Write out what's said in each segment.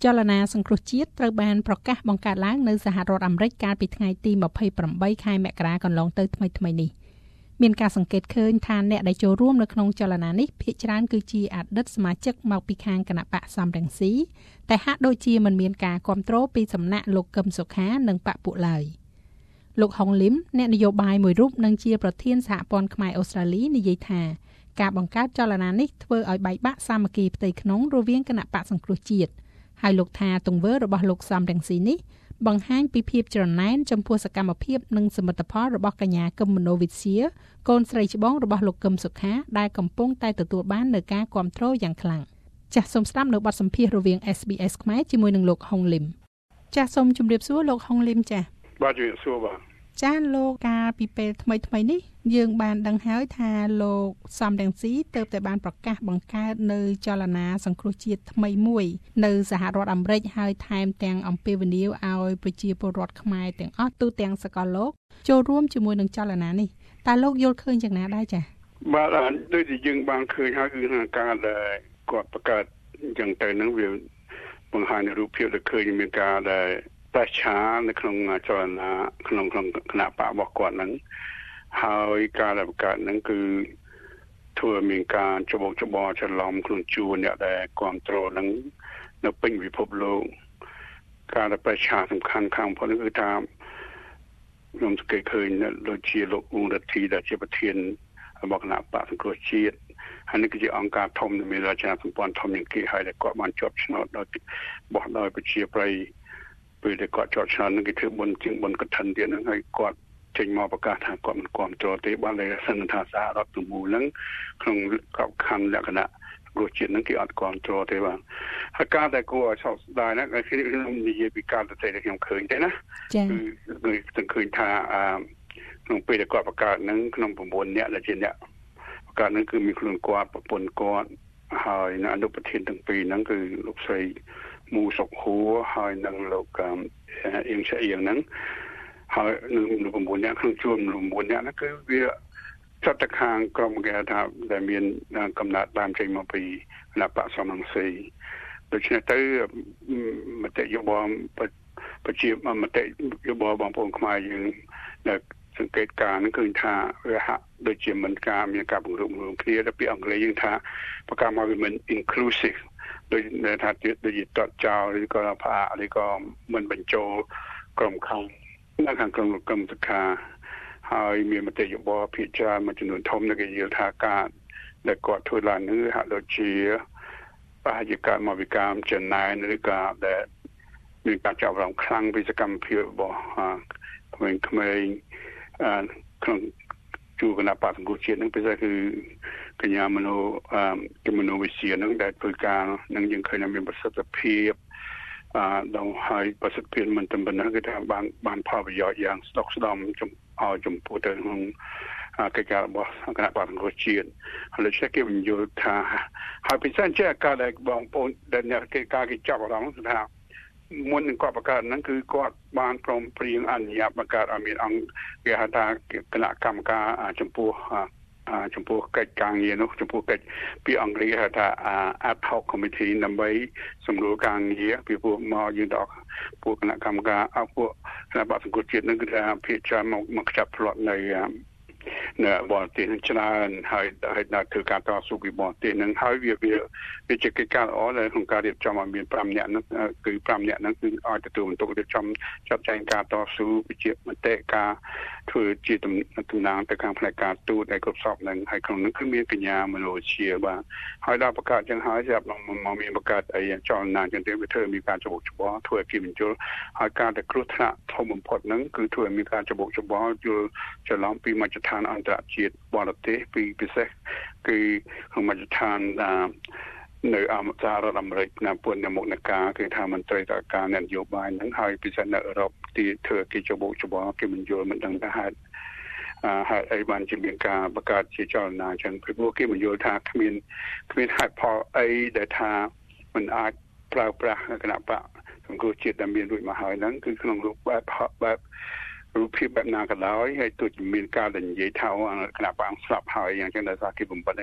ចលនាសង្គ្រោះជាតិត្រូវបានប្រកាសបង្កើតឡើងនៅសហរដ្ឋអាមេរិកកាលពីថ្ងៃទី28ខែមករាកន្លងទៅថ្មីៗនេះមានការសង្កេតឃើញថាអ្នកដែលចូលរួមនៅក្នុងចលនានេះភាគច្រើនគឺជាអតីតសមាជិកមកពីខាងគណបក្សសំរងស៊ីតែហាក់ដូចជាមិនមានការគ្រប់គ្រងពីសំណាក់លោកកឹមសុខានិងបកពួកឡើយលោកហុងលឹមអ្នកនយោបាយមួយរូបនិងជាប្រធានសហព័ន្ធខ្មែរអូស្ត្រាលីនិយាយថាការបង្កើតចលនានេះធ្វើឲ្យបែកបាក់សាមគ្គីផ្ទៃក្នុងរវាងគណបក្សសង្គ្រោះជាតិហើយលោកថាទង្វើរបស់លោកសំរងស៊ីនេះបង្ហាញពីភាពច្រណែនចំពោះសកម្មភាពនិងសមិទ្ធផលរបស់កញ្ញាកឹមមនោវិជ្ជាកូនស្រីច្បងរបស់លោកកឹមសុខាដែលកំពុងតែទទួលបាននូវការគាំទ្រយ៉ាងខ្លាំងចាសសូមស្ដាប់នៅបទសម្ភាសន៍រវាង SBS ខ្មែរជាមួយនឹងលោកហុងលឹមចាសសូមជម្រាបសួរលោកហុងលឹមចាសបាទជម្រាបសួរបាទចាសលោកកាលពីពេលថ្មីនេះយើងបានដឹងហើយថាលោកសំរងស៊ីទើបតែបានប្រកាសបង្កើតនៅចលនាសង្គ្រោះជាតិថ្មីមួយនៅសហរដ្ឋអាមេរិកហើយថែមទាំងអំពាវនាវឲ្យប្រជាពលរដ្ឋខ្មែរទាំងអស់ទូទាំងសកលលោកចូលរួមជាមួយនឹងចលនានេះតើលោកយល់ឃើញយ៉ាងណាដែរចា៎បាទដូចที่យើងបានឃើញហើយគឺថាការដែលគាត់បង្កើតអញ្ចឹងទៅនឹងវាបង្ហាញរូបភាពដែលឃើញមានការដែលប្រឆានៅក្នុងចលនាក្នុងគណៈបករបស់គាត់ហ្នឹងហើយការដែលបង្កើតហ្នឹងគឺធ្វើមានការច្បោកច្បល់ច្រឡំខ្លួនជួនអ្នកដែលគ្រប់គ្រងហ្នឹងនៅពេញពិភពលោកការដែលប្រឆាសំខាន់ខាងបំផុតគឺថាខ្ញុំសង្កេតឃើញដូចជាលោកអ៊ុងរ៉ាធីដែលជាប្រធានរបស់គណៈបកសង្គ្រោះជាតិហើយនេះគឺជាអង្គការធំដែលមានរចនាសម្ព័ន្ធធំជាងគេហើយដែលគាត់បានជាប់ឆ្នោតដោយប្រជាប្រិយពេលដែលគាត់ជាប់ឆ្នោតនឹងគេធ្វើបុណ្យជាងបុណ្យកឋិនទៀតហ្នឹងហើយគាត់ចេញមកប្រកាសថាគាត់មិនគ្រប់គ្រងទេបានតែសន្និដ្ឋានសហរដ្ឋទាំងមូលហ្នឹងក្នុងក្របខ័ណ្ឌលក្ខណៈគ្រោះជាតិហ្នឹងគេអត់គ្រប់គ្រងទេបាទហើយការដែលគួរឲ្យសោកស្ដាយណាស់គឺខ្ញុំនិយាយពីការទៅដែលខ្ញុំឃើញទេណាចា៎គឺខ្ញុំឃើញថាក្នុងពេលដែលគាត់បង្កើតហ្នឹងក្នុង9នាក់ដែលជាអ្នកបង្កើតហ្នឹងគឺមានខ្លួនគាត់ប្រពន្ធគាត់ហើយអនុប្រធានទាំងពីរហ្នឹងគឺលោកស្រីមូសុកហួរហើយនឹងលោកអៀងឆៃអៀងហ្នឹងហើយនឹង9នាក់ក្នុងជួរ9នាក់ហ្នឹងគឺវាចាត់ទៅខាងក្រុមគេថាដែលមានកំណត់តាមចេញមកពីគណៈបកសំរងស៊ីដូច្នេះទៅមតិយោបល់ប្រជាមតិយោបល់បងប្អូនខ្មែរយើងដែលសង្កេតការណ៍ហ្នឹងគឺថាវាហាក់ដូចជាមានការបង្រួបបង្រួមគ្នាទៅពីអង់គ្លេសយើងថាប្រកាសមកវាមិន inclusive ដោយថាដូចជាតតចោលឬក៏ផ្អាកឬក៏មិនបញ្ចូលក្រុមខាងនៅខាងក្រុមកម្មសខាហើយមានមតិយោបល់ភាគច្រើនមួយចំនួនធំដែលគេយល់ថាការដែលគាត់ធ្វើឡើងនេះហាក់ដូចជាប្រហែលជាកើតមកពីការចំណែនឬក៏ដែលមានការចាប់អារម្មណ៍ខ្លាំងពីសកម្មភាពរបស់ក្មេងៗក្នុងជួរគណៈបកសង្គ្រោះជាតិនឹងពិសេសគឺកញ្ញាមនោវិជ្ជានឹងដែលធ្វើការនឹងយើងឃើញថាមានប្រសិទ្ធភាពដល់ហើយប្រសិទ្ធភាពមិនតែប៉ុណ្ណោះគឺថាបានផលប្រយោជន៍យ៉ាងស្ដុកស្ដំចំពោះទៅក្នុងកិច្ចការរបស់គណៈបកសង្គ្រោះជាតិហើយដូចគេបញ្យល់ថាហើយពិសេសជាការដែលបងប្អូនដែលអ្នកកិច្ចការគេចាប់អារម្មណ៍ថាមុននឹងគាត់បង្កើតហ្នឹងគឺគាត់បានព្រមព្រៀងអនុញ្ញាតបង្កើតឲ្យមានអង្គគេហៅថាគណៈកម្មការចំពោះកិច្ចការងារនោះចំពោះកិច្ចពីអង់គ្លេសហៅថា ad hoc committee ដើម្បីសម្រួលការងារពីពួកមកយើងដល់ពួកគណៈកម្មការពួកគណៈបកសង្គ្រោះជាតិនឹងគឺថាភាគច្រើនមកចាប់ផ្លាត់នៅបរទេសនឹងច្រើនហើយដល់ធ្វើការតស៊ូពីបរទេសនឹងហើយវាជាកិច្ចការល្អដែលក្នុងការរៀបចំឲ្យមាន5នាក់ហ្នឹងគឺ5នាក់ហ្នឹងគឺឲ្យទទួលបន្ទុករៀបចំចាត់ចែងការតស៊ូវិជាមតិការធ្វើជាតំណាងទៅខាងផ្នែកការទូតដែលគ្រប់សពនឹងហើយក្នុងនោះគឺមានកញ្ញាមនោវិជ្ជាបាទហើយដល់បង្កើតចឹងហើយស្រាប់មកមានបង្កើតអីចលនាចឹងទៅវាធ្វើមានការច្បូកច្បល់ធ្វើឲ្យគេបញ្យល់ហើយការតែគ្រោះថ្នាក់ធំបំផុតហ្នឹងគឺធ្វើឲ្យមានការច្បូកច្បល់យល់ច្រឡំពីមជ្ឈដ្ឋានអន្តរជាតិបរទេសពីពិសេសគឺក្នុងមជ្ឈដ្ឋាននៅសហរដ្ឋអាមេរិកណាពុននៅមុខនៃការគឺថាមន្ត្រីតើការនយោបាយហ្នឹងហើយពិសេសនៅអឺរ៉ុបទីធ្វើគេច្បូកច្បល់គេមិនយល់មិនដឹងថាហេតុអីបានជាមានការបង្កើតជាចលនាចឹងព្រោះគេមិនយល់ថាគ្មានហេតុផលអីដែលថាมันអាចប្រើប្រាស់គណៈបកសង្គ្រោះជាតិដែលមានរួចមកហើយហ្នឹងគឺក្នុងរូបបែបរូបភាពបែបណាក៏ដោយហើយទោះជាមានការនិយាយថាគណៈបកស្លាប់ហើយយ៉ាងចឹងដោយសារគេបំបត្តិហ្នឹង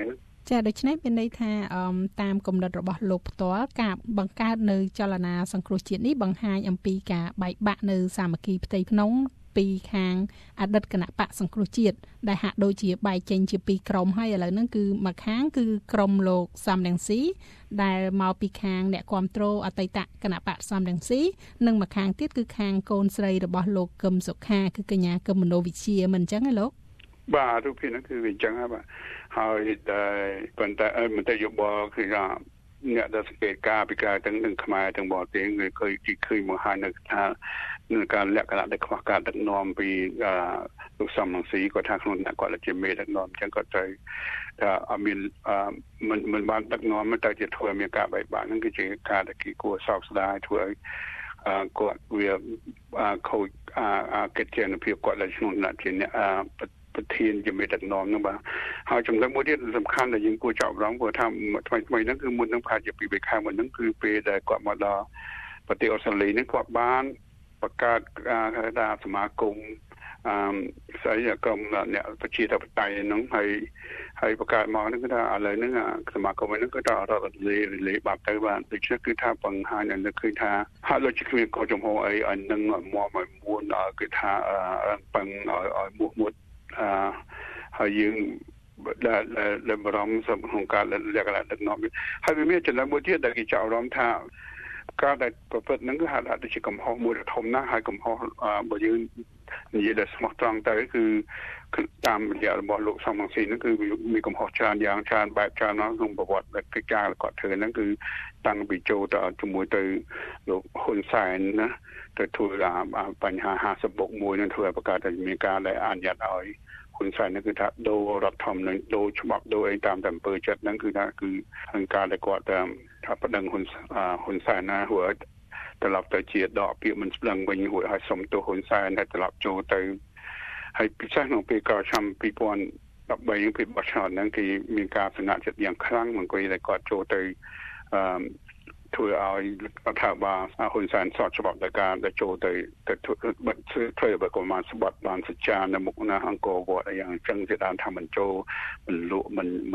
ចាដូច្នេះមានន័យថាតាមគំនិតរបស់លោកផ្ទាល់ការបង្កើតនៅចលនាសង្គ្រោះជាតិនេះបង្ហាញអំពីការបែកបាក់នៅសាមគ្គីផ្ទៃក្នុងពីខាងអតីតគណៈបកសង្គ្រោះជាតិដែលហាក់ដូចជាបែកចេញជាពីរក្រុមហើយឥឡូវហ្នឹងគឺមួយខាងគឺក្រុមលោកសំរងស៊ីដែលមកពីខាងអ្នកគ្រប់គ្រងអតីតគណៈបកសំរងស៊ីនិងមួយខាងទៀតគឺខាងកូនស្រីរបស់លោកកឹមសុខាគឺកញ្ញាកឹមមនោវិជ្ជាមិនអញ្ចឹងទេលោកបាទរូបភាពហ្នឹងគឺវាអញ្ចឹងហើយបាទហើយតែប៉ុន្តែមតិយោបល់គឺថាអ្នកដែលសង្កេតការពីការទាំងនឹងខ្មែរទាំងបរទេសគឺឃើញមកហើយនៅថានឹងការលក្ខណៈដែលខ្វះការដឹកនាំពីលោកសំរងស៊ីគាត់ថាខ្លួនអ្នកគាត់ជាមេដឹកនាំអញ្ចឹងគាត់ត្រូវថាអត់មានមិនបានដឹកនាំទៅជាធ្វើមានការបែកបាក់ហ្នឹងគឺជាការដែលគេគួរសោកស្ដាយធ្វើឲ្យគាត់វាខូចកិច្ចការភាពគាត់ដែលក្នុងអ្នកជាអ្នកប្រធានជាមេដឹកនាំហ្នឹងបាទហើយចំណុចមួយទៀតសំខាន់ដែលយើងគួរចាប់អារម្មណ៍ព្រោះថាថ្មីហ្នឹងគឺមុនហ្នឹងប្រហែលជា2 ខែមុនហ្នឹងគឺពេលដែលគាត់មកដល់ប្រទេសអូស្ត្រាលីហ្នឹងគាត់បានបង្កើតថាសមាគមស្អីក្រុមអ្នកប្រជាធិបតេយ្យហ្នឹងហើយបង្កើតមកហ្នឹងគឺថាឥឡូវហ្នឹងសមាគមហ្នឹងគឺថារត់រលេបាត់ទៅបាទដូច្នេះគឺថាបង្ហាញឲ្យនឹកឃើញថាហាក់ដូចជាគ្មានកោចំហអីឲ្យនឹងមកមួនគឺថាប៉ឹងឲ្យមួតហើយយើងដែលបារម្ភសម្រាប់ក្នុងការលក្ខណៈដឹកនាំហើយវាមានចំណុចមួយទៀតដែលគេចាប់អារម្មណ៍ថាការដែលប្រព្រឹត្តហ្នឹងគឺហាក់ដូចជាកំហុសមួយដ៏ធំណាស់ហើយកំហុសបើយើងនិយាយដល់ស្មោះត្រង់ទៅគឺតាមរយៈរបស់លោកសំរងស៊ីហ្នឹងគឺមានកំហុសច្រើនយ៉ាងច្រើនបែបច្រើនណាស់ក្នុងប្រវត្តិកិច្ចការគាត់ធ្វើហ្នឹងគឺតាំងពីចូលទៅជាមួយទៅលោកហ៊ុនសែនណាទៅធ្វើបញ្ហា50+1នឹងធ្វើឲ្យបង្កើតតែមានការដែលអនុញ្ញាតឲ្យហ៊ុនសែនហ្នឹងគឺថាដូររដ្ឋធម្មនុញ្ញដូរច្បាប់ដូរអីតាមតែអំពើចិត្តហ្នឹងគឺថាគឺការដែលគាត់ថាប្តឹងហ៊ុនសែនណារួចត្រឡប់ទៅជាដកពាក្យមិនស្ដឹងវិញរួចឲ្យសុំទោសហ៊ុនសែនហើយត្រឡប់ចូលទៅហើយពិសេសក្នុងពេលកាលឆ្នាំ2013ពេលបោះឆ្នោតហ្នឹងគេមានការស្នើចិត្តយ៉ាងខ្លាំងមកគាត់ចូលទៅធ្វើឲ្យរដ្ឋាភិបាលហ៊ុនសែនសតច្បាប់ដល់ការដែលចូលទៅធ្វើបើកុំបានស្បត់បានសច្ចានៅមុខណាអង្គរវត្តយ៉ាងអញ្ចឹងជាដើមថាមិនចូលមិនលក់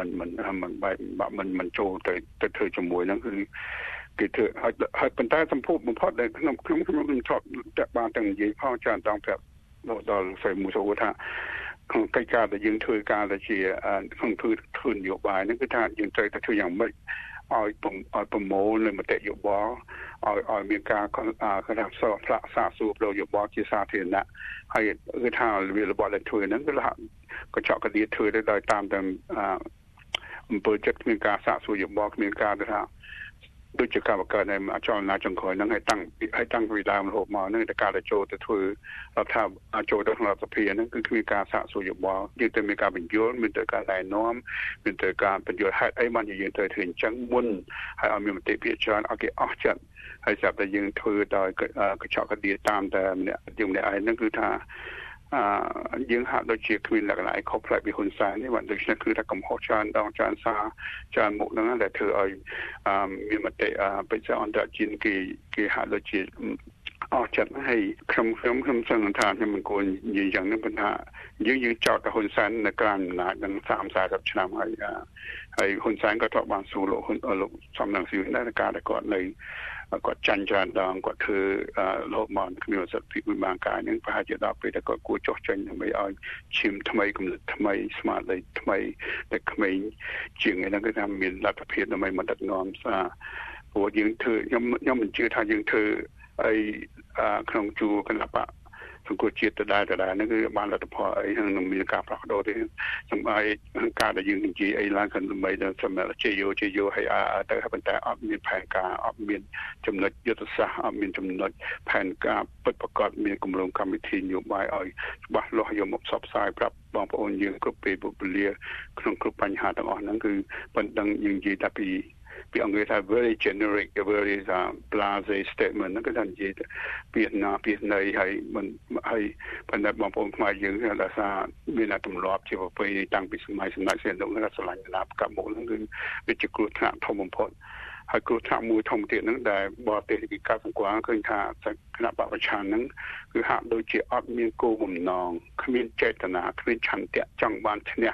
មិនចូលទៅធ្វើជាមួយហ្នឹងគឺគេធ្វើឲ្យប៉ុន្តែសម្ពុបំផុតដែលខ្ញុំធ្លាប់តាក់បានទាំងនិយាយផងច្រើនដងប្រាប់ដល់ស្រីមួយថាក្នុងកិច្ចការដែលយើងធ្វើការដែលជាក្នុងធ្វើនយោបាយហ្នឹងគឺថាយើងត្រូវតែធ្វើយ៉ាងម៉េចឲ្យប្រមូលនៅមតិយោបល់ឲ្យមានការគេថាសាកសួរប្រយោបល់ជាសាធារណៈហើយគឺថាវារបស់ដែលធ្វើហ្នឹងគឺកញ្ចក់កឌៀតធ្វើទៅដោយតាមអំពើចិត្តគ្មានការសាកសួរយោបល់គ្មានការថាដូចជាការបង្កើតនៅចលនាចុងក្រោយហ្នឹងឲ្យតាំងពីដើមរហូតមកហ្នឹងតែការដែលចូលទៅធ្វើរដ្ឋាភិបាលចូលទៅក្នុងរដ្ឋសភាហ្នឹងគឺគ្មានការសាកសួរយោបល់យើងទៅមានការបញ្យល់មានទៅការណែនាំមានទៅការបញ្យល់ហេតុអីបានយើងទៅធ្វើអញ្ចឹងមុនហើយឲ្យមានមតិភាគច្រើនឲ្យគេអស់ចិត្តហើយស្រាប់តែយើងធ្វើដោយកញ្ចក់កឌៀតតាមតែម្នាក់ឯងហ្នឹងគឺថាយើងហាក់ដូចជាគ្មានលក្ខណៈខុសប្លែកពីហ៊ុនសែននេះបាទដូច្នេះគឺថាកំហុសច្រើនដងច្រើនសារច្រើនមុខហ្នឹងដែលធ្វើឲ្យមានមតិបច្ចុប្បន្នអន្តរជាតិគេហាក់ដូចជាអស់ចិត្តហើយខ្ញុំសង្ឃឹមថាខ្ញុំមិនគួរនិយាយយ៉ាងនេះប៉ុន្តែយើងចោទទៅហ៊ុនសែននៅក្រៅអំណាចនឹង30-40ឆ្នាំហើយហ៊ុនសែនក៏ធ្លាប់បានសួរលោកសំរងស៊ីដែរការដែលគាត់នៅគាត់ចាញ់ច្រើនដងគាត់ធ្វើរហូតមកគ្មានសិទ្ធិវិមានការហ្នឹងប្រហែលជាដល់ពេលដែលគាត់គួរចោះចេញដើម្បីឲ្យឈាមថ្មីគំនិតថ្មីស្មារតីថ្មីតែក្មេងជាងហ្នឹងគឺថាមានលទ្ធភាពដើម្បីមកដឹកនាំព្រោះយើងធ្វើខ្ញុំមិនជឿថាយើងធ្វើអីក្នុងជួរគណៈបកសង្គមជាតិទៅដែរហ្នឹងគឺបានលទ្ធផលអីនឹងមានការផ្លាស់ប្ដូរទេសម្រាប់ការដែលយើងនិយាយអីឡើងក្នុងដើម្បីដល់សម្រាប់ជាយោឲ្យទៅប៉ុន្តែអត់មានផែនការអត់មានចំណុចយុទ្ធសាស្ត្រអត់មានចំណុចផែនការពិតប្រាកដមានគម្រោងកម្មវិធីនយោបាយឲ្យច្បាស់លាស់យកមកផ្សព្វផ្សាយប្រាប់បងប្អូនយើងគ្រប់ពេលពលលាក្នុងគ្រប់បញ្ហាទាំងអស់ហ្នឹងគឺប៉ុណ្្នឹងយើងនិយាយតែពីអង់គ្លេសថា very generic very blase statement ហ្នឹងគឺថានិយាយពាក្យណាពាក្យណីហើយប៉ុន្តែបងប្អូនខ្មែរយើងដែលថាមានទម្លាប់ជាប្រពៃតាំងពីសម័យសម្ដេចសៀនលោកហ្នឹងស្រឡាញ់ណាប់កាប់មុខហ្នឹងគឺវាជាគ្រោះថ្នាក់ធំបំផុតហើយគ្រោះថ្នាក់មួយធំទៀតហ្នឹងដែលបរទេសគេកាត់សង្កល់ឃើញថាគណៈបព្វឆានហ្នឹងគឺហាក់ដូចជាអត់មានគោលបំណងគ្មានចេតនាគ្មានឆន្ទៈចង់បានឈ្នះ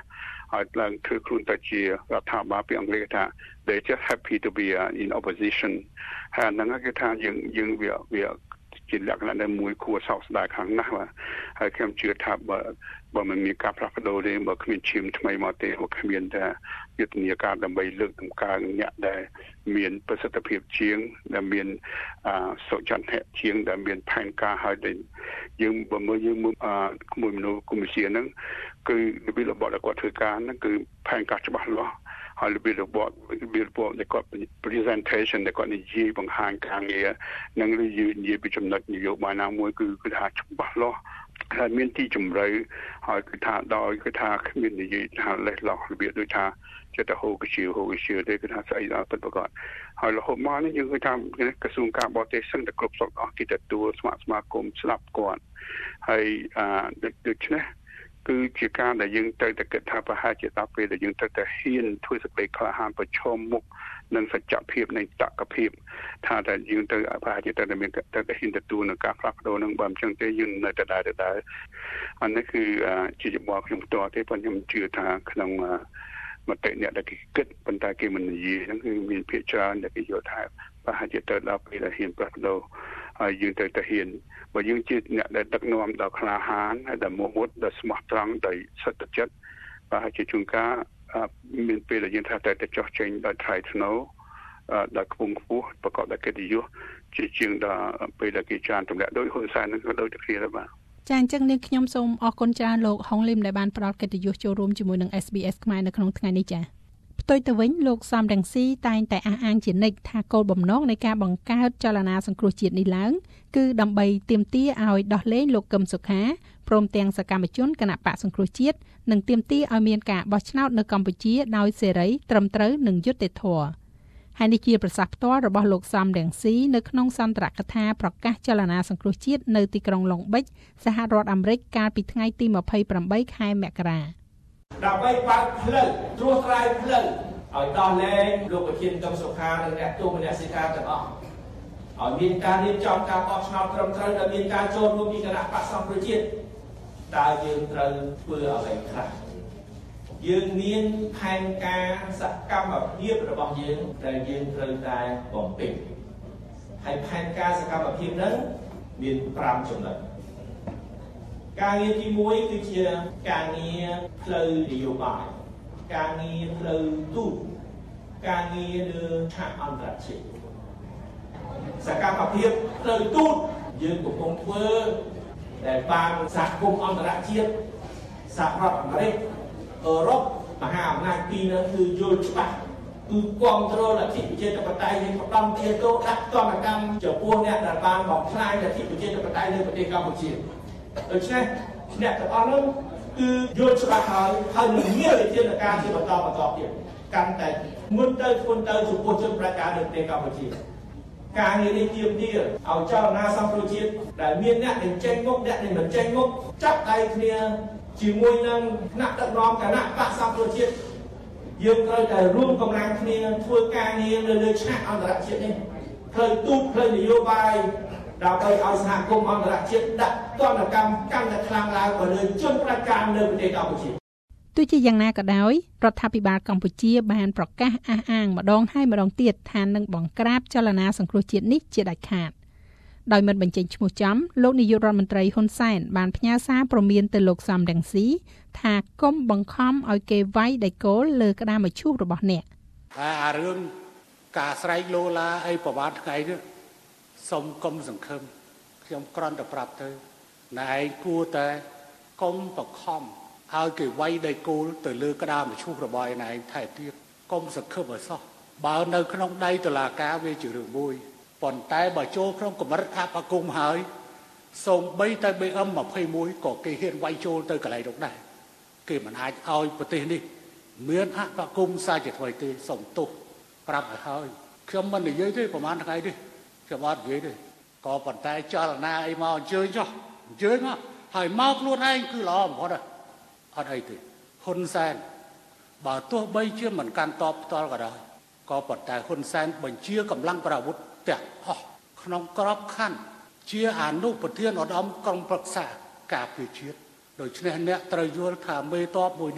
ហើយឡើងធ្វើខ្លួនទៅជារដ្ឋាភិបាលពីអង់គ្លេសថា they just happy to be in opposition ហើយហ្នឹងគឺថាយើងវាជាលក្ខណៈដែលមួយគួរសោកស្ដាយខ្លាំងណាស់បាទហើយខ្ញុំជឿថាបើមិនមានការផ្លាស់ប្ដូរទេបើគ្មានឈាមថ្មីមកទេគ្មានតែយុទ្ធនាការដើម្បីលើកតម្កើងអ្នកដែលមានប្រសិទ្ធភាពជាងដែលមានសុចន្ទៈជាងដែលមានផែនការហើយដែលយើងបើមើលយើងមួយមនុស្សកុម្មុយនីសហ្នឹងគឺរបៀបរបបដែលគាត់ធ្វើការហ្នឹងគឺផែនការច្បាស់លាស់ហើយរបៀបរបបដែលគាត់ presentation ដែលគាត់និយាយបង្ហាញការងារនឹងនិយាយពីចំណុចនយោបាយណាមួយគឺថាច្បាស់លាស់ហើយមានទីជម្រៅហើយគឺថាដោយគឺថាគ្មាននិយាយថាលេះលោះរបៀបដូចថាចិត្តហូកជាទេគឺថាស្អីដល់ពិតប្រាកដហើយរហូតមកនេះយើងគឺថាក្រសួងការបរទេសសឹងតែគ្រប់ស្រុកអស់គេទទួលស្មាគមស្ដាប់គាត់ហើយដូច្នេះគឺជាការដែលយើងត្រូវតែគិតថាប្រហែលជាដល់ពេលដែលយើងត្រូវតែហ៊ានធ្វើសេចក្តីក្លាហានប្រឈមមុខនឹងសច្ចភាពនៃតក្កភាពថាតែយើងត្រូវប្រហែលជាត្រូវតែមានត្រូវតែហ៊ានទទួលនឹងការផ្លាស់ប្ដូរនឹងបើមិនចឹងទេយើងនៅតែដែរអានេះគឺជាយោបល់ខ្ញុំផ្ទាល់ទេប៉ុន្តែខ្ញុំជឿថាក្នុងមតិអ្នកដែលគេគិតប៉ុន្តែគេមិននិយាយហ្នឹងគឺមានភាគច្រើនដែលគេយល់ថាប្រហែលជាត្រូវដល់ពេលដែលហ៊ានផ្លាស់ប្ដូរហើយយើងត្រូវតែហ៊ានបើយើងជាអ្នកដែលដឹកនាំដល់ក្លាហានហើយដែលមុតដល់ស្មោះត្រង់ដោយសត្វចិត្តប្រហែលជាជួនកាលមានពេលដែលយើងថាតែចោះចេញដោយថ្លៃថ្នូរដោយខ្ពង់ខ្ពស់ប្រកបដោយកិត្តិយសជាជាងដល់ពេលដែលគេចានទម្លាក់ដោយហ៊ុនសែននឹងក៏ដូចតែគ្នាដែរបាទចាអញ្ចឹងនាងខ្ញុំសូមអរគុណច្រើនលោកហុងលឹមដែលបានផ្ដល់កិត្តិយសចូលរួមជាមួយនឹង SBS ខ្មែរនៅក្នុងថ្ងៃនេះចាផ្ទុយទៅវិញលោកសំរងស៊ីតែងតែអះអាងជានិច្ចថាគោលបំណងនៃការបង្កើតចលនាសង្គ្រោះជាតិនេះឡើងគឺដើម្បីទាមទារឲ្យដោះលែងលោកកឹមសុខាព្រមទាំងសកម្មជនគណបកសង្គ្រោះជាតិនិងទាមទារឲ្យមានការបោះឆ្នោតនៅកម្ពុជាដោយសេរីត្រឹមត្រូវនិងយុត្តិធម៌ហើយនេះជាប្រសាសន៍ផ្ទាល់របស់លោកសំរងស៊ីនៅក្នុងសន្ទរកថាប្រកាសចលនាសង្គ្រោះជាតិនៅទីក្រុងឡុងបិចសហរដ្ឋអាមេរិកកាលពីថ្ងៃទី28ខែមករាដើម្បីបើកផ្លូវត្រួសត្រាយផ្លូវឲ្យដោះលែងលោកប្រធានកឹមសុខានិងអ្នកទោសមនសិការទាំងអស់ឲ្យមានការរៀបចំការបោះឆ្នោតត្រឹមត្រូវដោយមានការចូលរួមពីគណៈបក្សសង្គ្រោះជាតិតើយើងត្រូវធ្វើអ្វីខ្លះយើងមានផែនការសកម្មភាពរបស់យើងដែលយើងត្រូវតែបំពេញហើយផែនការសកម្មភាពហ្នឹងមាន5ចំណុចការងារទី1គឺជាការងារផ្លូវនយោបាយការងារផ្លូវទូតការងារលើឆាកអន្តរជាតិសកម្មភាពផ្លូវទូតយើងកំពុងធ្វើដែលបានសហគមន៍អន្តរជាតិសហរដ្ឋអាមេរិកអឺរ៉ុបមហាអំណាចពីរនោះគឺយល់ច្បាស់គឺគ្រប់គ្រងលទ្ធិប្រជាធិបតេយ្យនៃផ្ដំទាទោដាក់ទណ្ឌកម្មចំពោះអ្នកដែលបានបំផ្លាញលទ្ធិប្រជាធិបតេយ្យនៅប្រទេសកម្ពុជាដូច្នេះអ្នកទាំងអស់នោះគឺយល់ច្បាស់ហើយនឹងមានវិធានការជាបន្តទៀតកាន់តែមុនទៅចំពោះជនប្រជាការនៅប្រទេសកម្ពុជាការងារនេះទាមទារឲ្យចលនាសង្គ្រោះជាតិដែលមានអ្នកដែលចេញមុខអ្នកដែលមិនចេញមុខចាប់ដៃគ្នាជាមួយនឹងថ្នាក់ដឹកនាំគណៈបក្សសង្គ្រោះជាតិយើងត្រូវតែរួមកម្លាំងគ្នាធ្វើការងារលើឆាកអន្តរជាតិនេះផ្លូវទូតផ្លូវនយោបាយដើម្បីឲ្យសហគមន៍អន្តរជាតិដាក់ទណ្ឌកម្មកាន់តែខ្លាំងឡើងទៅលើជនប្រជាការនៅប្រទេសកម្ពុជាទោះជាយ៉ាងណាក៏ដោយរដ្ឋាភិបាលកម្ពុជាបានប្រកាសអះអាងម្ដងហើយម្ដងទៀតថានឹងបង្ក្រាបចលនាសង្គ្រោះជាតិនេះជាដាច់ខាតដោយមិនបញ្ចេញឈ្មោះចំលោកនាយករដ្ឋមន្ត្រីហ៊ុនសែនបានផ្ញើសារព្រមានទៅលោកសំរងស៊ីថាកុំបង្ខំឲ្យគេវាយដីគោលលើក្តាមឈូសរបស់អ្នកហើយអារឿងការស្រែកលោឡាអីប្រវត្តិថ្ងៃនេះសូមកុំសង្ឃឹមខ្ញុំគ្រាន់តែប្រាប់ទៅណែឯងគួរតែកុំបង្ខំឲ្យគេវាយដីគោលទៅលើក្តាមឈូសរបស់ឯងថែទៀតកុំសង្ឃឹមឲ្យសោះបើនៅក្នុងដៃតុលាការវាជារឿងមួយប៉ុន្តែបើចូលក្នុងកម្រិតអបអគុំហើយសូម្បីតែ BM21 ក៏គេហ៊ានវាយចូលទៅកន្លែងនោះដែរគេមិនអាចឲ្យប្រទេសនេះមានអបអគុំសាជាថ្មីទេសូមទោសប្រាប់ឲ្យហើយខ្ញុំមិននិយាយទេប្រហែលថ្ងៃនេះខ្ញុំអត់និយាយទេក៏ប៉ុន្តែចលនាអីមកអញ្ជើញចុះអញ្ជើញមកហើយមកខ្លួនឯងគឺល្អបំផុតអត់អីទេហ៊ុនសែនបើទោះបីជាមិនកាន់តបផ្ទាល់ក៏ដោយក៏ប៉ុន្តែហ៊ុនសែនបញ្ជាកម្លាំងប្រអាវុធទាំងអស់ក្នុងក្របខ័ណ្ឌជាអនុប្រធានឧត្តមក្រុមប្រឹក្សាការពារជាតិដូច្នេះអ្នកត្រូវយល់ថាមេតបមួយនេះ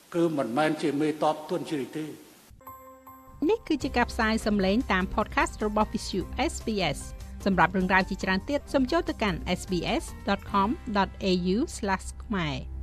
គឺមិនមែនជាមេតបទុនជ្រៃទេនេះគឺជាការផ្សាយសំឡេងតាម podcast របស់ Visu SBS សម្រាប់រឿងរ៉ាវជាច្រើនទៀតសូមចូលទៅកាន់ sbs.com.au/khmer